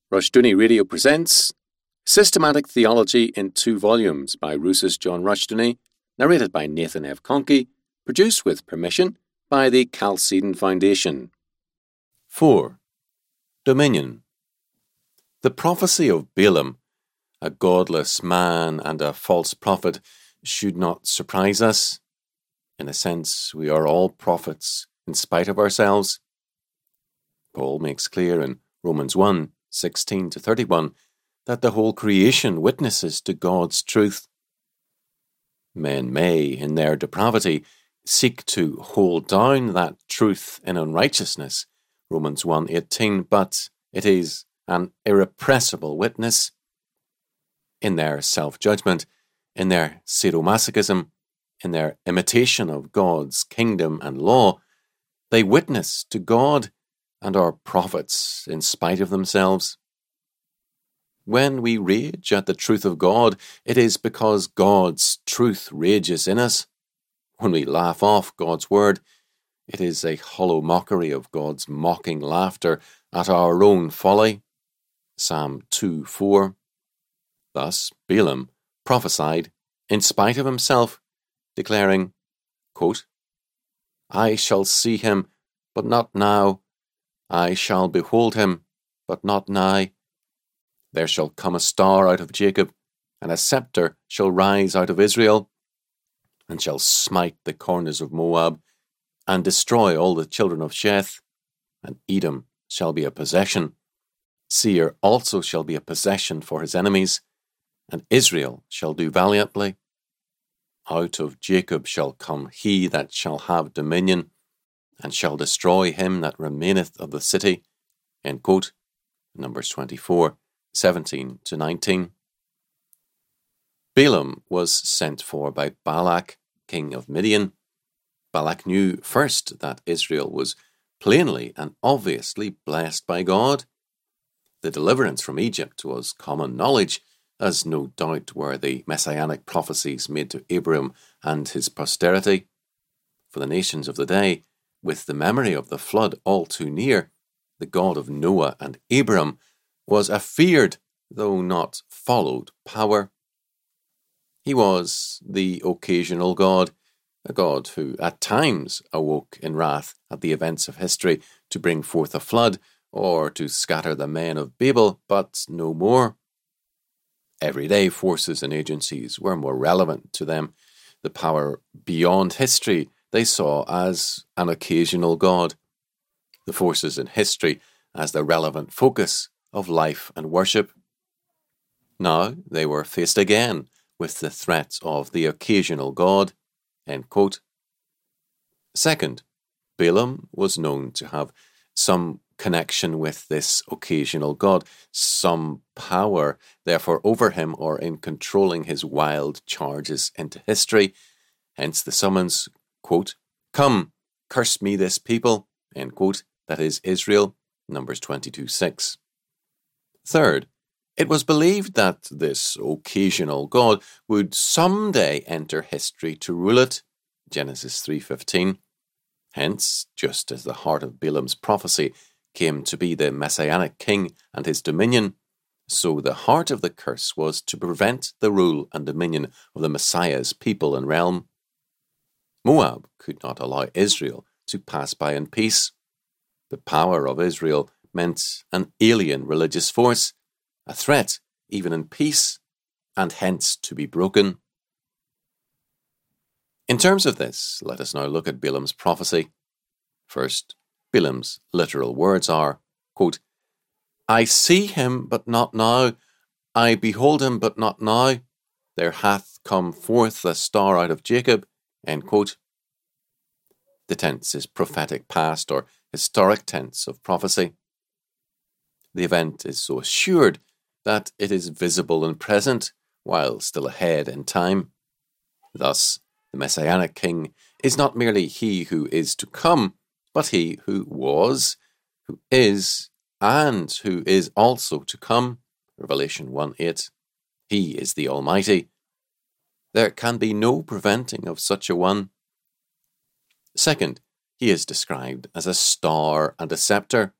Rushdoony Radio presents Systematic Theology in 2 volumes by Rousas John Rushdoony, narrated by Nathan F. Conkey, produced with permission by the Chalcedon Foundation. 4. Dominion. The prophecy of Balaam, a godless man and a false prophet, should not surprise us. In a sense, we are all prophets in spite of ourselves. Paul makes clear in Romans 1:16-31 that the whole creation witnesses to God's truth. Men may, in their depravity, seek to hold down that truth in unrighteousness, Romans 1:18, but it is an irrepressible witness. In their self-judgment, in their sadomasochism, in their imitation of God's kingdom and law, they witness to God and are prophets in spite of themselves. When we rage at the truth of God, it is because God's truth rages in us. When we laugh off God's word, it is a hollow mockery of God's mocking laughter at our own folly. Psalm 2:4. Thus Balaam prophesied in spite of himself, declaring, quote, I shall see him, but not now. I shall behold him, but not nigh. There shall come a star out of Jacob, and a scepter shall rise out of Israel, and shall smite the corners of Moab, and destroy all the children of Sheth. And Edom shall be a possession. Seir also shall be a possession for his enemies, and Israel shall do valiantly. Out of Jacob shall come he that shall have dominion, and shall destroy him that remaineth of the city. End quote. Numbers 24:17-19. Balaam was sent for by Balak, king of Midian. Balak knew first that Israel was plainly and obviously blessed by God. The deliverance from Egypt was common knowledge, as no doubt were the messianic prophecies made to Abram and his posterity. For the nations of the day, with the memory of the flood all too near, the God of Noah and Abram was a feared, though not followed, power. He was the occasional God, a God who at times awoke in wrath at the events of history to bring forth a flood or to scatter the men of Babel, but no more. Everyday forces and agencies were more relevant to them. The power beyond history they saw as an occasional God. The forces in history as the relevant focus of life and worship. Now they were faced again with the threat of the occasional God. End quote. Second, Balaam was known to have some connection with this occasional God, some power, therefore, over him or in controlling his wild charges into history. Hence the summons, quote, Come, curse me this people, end quote, that is Israel, Numbers 22:6. Third, it was believed that this occasional God would someday enter history to rule it, Genesis 3:15. Hence, just as the heart of Balaam's prophecy came to be the messianic king and his dominion, so the heart of the curse was to prevent the rule and dominion of the Messiah's people and realm. Moab could not allow Israel to pass by in peace. The power of Israel meant an alien religious force, a threat even in peace, and hence to be broken. In terms of this, let us now look at Balaam's prophecy. First, Balaam's literal words are, quote, I see him, but not now. I behold him, but not now. There hath come forth a star out of Jacob. End quote. The tense is prophetic past or historic tense of prophecy. The event is so assured that it is visible and present, while still ahead in time. Thus, the Messianic King is not merely he who is to come, but he who was, who is, and who is also to come. Revelation 1:8. He is the Almighty. There can be no preventing of such a one. Second, he is described as a star and a scepter.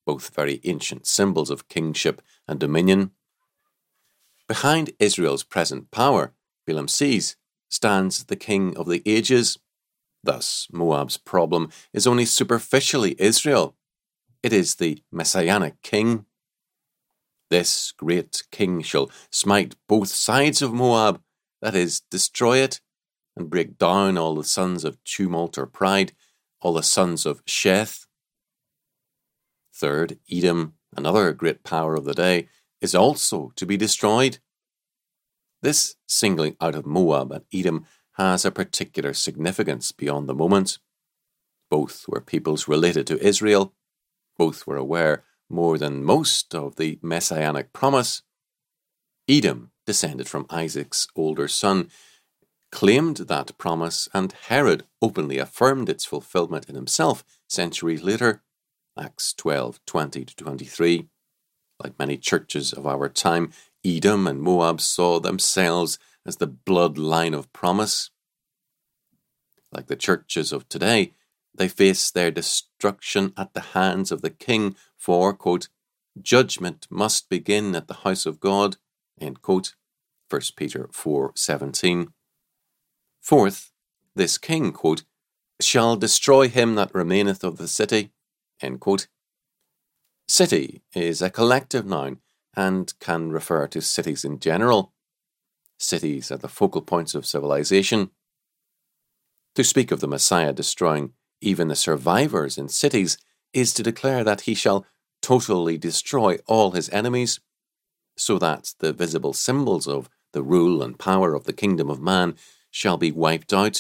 both very ancient symbols of kingship and dominion. Behind Israel's present power, Balaam sees, stands the King of the ages. Thus, Moab's problem is only superficially Israel. It is the messianic king. This great king shall smite both sides of Moab, that is, destroy it, and break down all the sons of tumult or pride, all the sons of Sheth. Third, Edom, another great power of the day, is also to be destroyed. This singling out of Moab and Edom has a particular significance beyond the moment. Both were peoples related to Israel. Both were aware more than most of the messianic promise. Edom, descended from Isaac's older son, claimed that promise, and Herod openly affirmed its fulfillment in himself centuries later, Acts 12:20-23. Like many churches of our time, Edom and Moab saw themselves as the bloodline of promise. Like the churches of today, they face their destruction at the hands of the king, for, quote, judgment must begin at the house of God, end quote, 1 Peter 4:17. Fourth, this king, quote, shall destroy him that remaineth of the city, end quote. City is a collective noun and can refer to cities in general. Cities are the focal points of civilization. To speak of the Messiah destroying even the survivors in cities is to declare that he shall totally destroy all his enemies, so that the visible symbols of the rule and power of the kingdom of man shall be wiped out.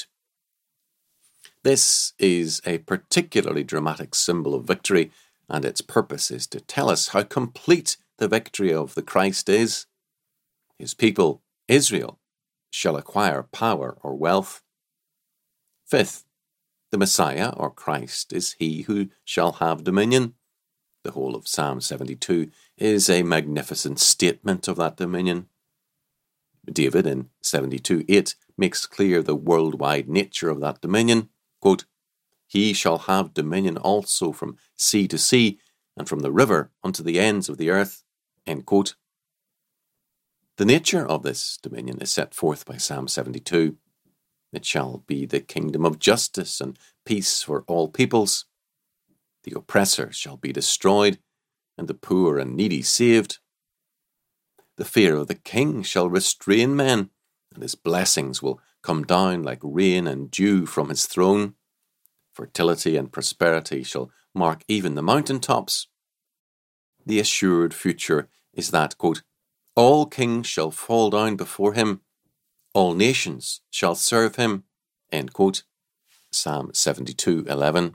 This is a particularly dramatic symbol of victory, and its purpose is to tell us how complete the victory of the Christ is. His people, Israel, shall acquire power or wealth. Fifth, the Messiah or Christ is he who shall have dominion. The whole of Psalm 72 is a magnificent statement of that dominion. David in 72:8 makes clear the worldwide nature of that dominion. Quote, he shall have dominion also from sea to sea, and from the river unto the ends of the earth. End quote. The nature of this dominion is set forth by Psalm 72. It shall be the kingdom of justice and peace for all peoples. The oppressor shall be destroyed, and the poor and needy saved. The fear of the king shall restrain men, and his blessings will come down like rain and dew from his throne. Fertility and prosperity shall mark even the mountain tops. The assured future is that, quote, all kings shall fall down before him, all nations shall serve him, end quote. Psalm 72:11.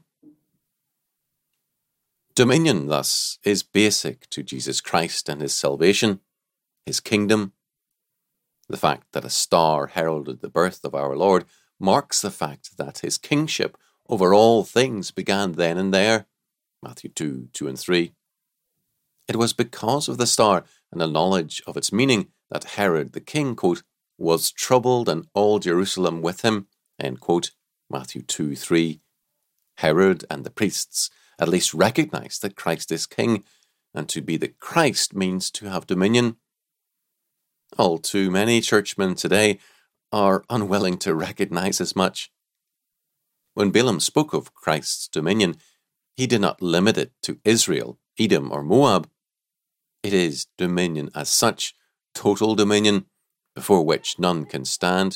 Dominion, thus, is basic to Jesus Christ and his salvation, his kingdom. The fact that a star heralded the birth of our Lord marks the fact that his kingship over all things began then and there, Matthew 2:2 and 3. It was because of the star and the knowledge of its meaning that Herod the king, quote, was troubled and all Jerusalem with him, end quote, Matthew 2:3. Herod and the priests at least recognized that Christ is king, and to be the Christ means to have dominion. All too many churchmen today are unwilling to recognize as much. When Balaam spoke of Christ's dominion, he did not limit it to Israel, Edom, or Moab. It is dominion as such, total dominion, before which none can stand.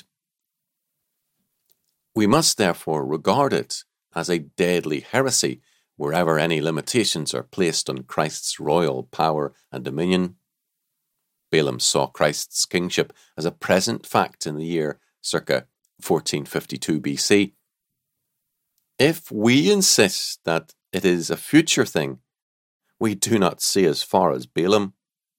We must therefore regard it as a deadly heresy wherever any limitations are placed on Christ's royal power and dominion. Balaam saw Christ's kingship as a present fact in the year circa 1452 BC. If we insist that it is a future thing, we do not see as far as Balaam.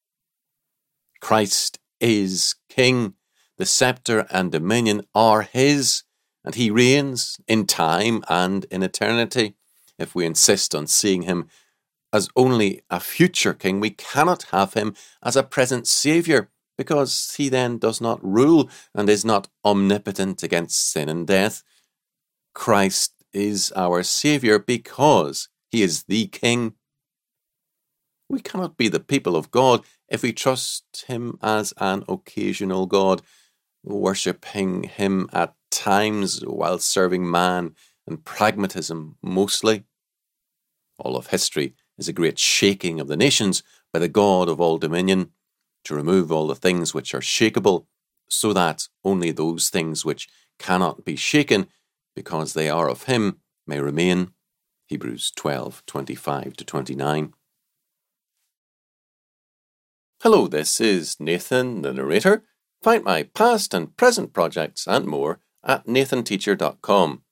Christ is king. The scepter and dominion are his, and he reigns in time and in eternity. If we insist on seeing him as only a future king, we cannot have him as a present saviour, because he then does not rule and is not omnipotent against sin and death. Christ is our saviour because he is the king. We cannot be the people of God if we trust him as an occasional God, worshipping him at times while serving man and pragmatism mostly. All of history is a great shaking of the nations by the God of all dominion, to remove all the things which are shakeable, so that only those things which cannot be shaken, because they are of him, may remain. Hebrews 12:25-29. Hello, this is Nathan, the narrator. Find my past and present projects and more at nathanteacher.com.